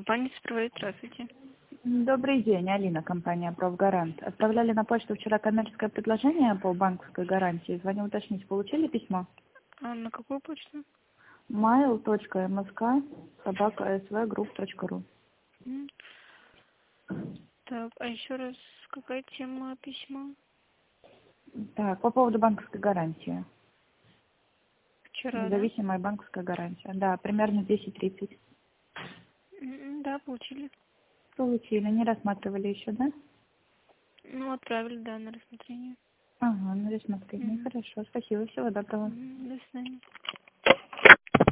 компания «Цифровой». Здравствуйте. Добрый день, Алина, компания «Профгарант». Отправляли на почту вчера коммерческое предложение по банковской гарантии. Звоню уточнить, получили письмо? А на какую почту? mail.msk@svgroup.ru. М. Так, а еще раз, какая тема письма? Так, по поводу банковской гарантии. Вчера, да? Независимая банковская гарантия. Да, примерно 10:30. Да, получили. Получили, не рассматривали еще, да? Ну, отправили, да, на рассмотрение. Ага, на рассмотрение. Мгм. Хорошо, спасибо, всего доброго. До свидания.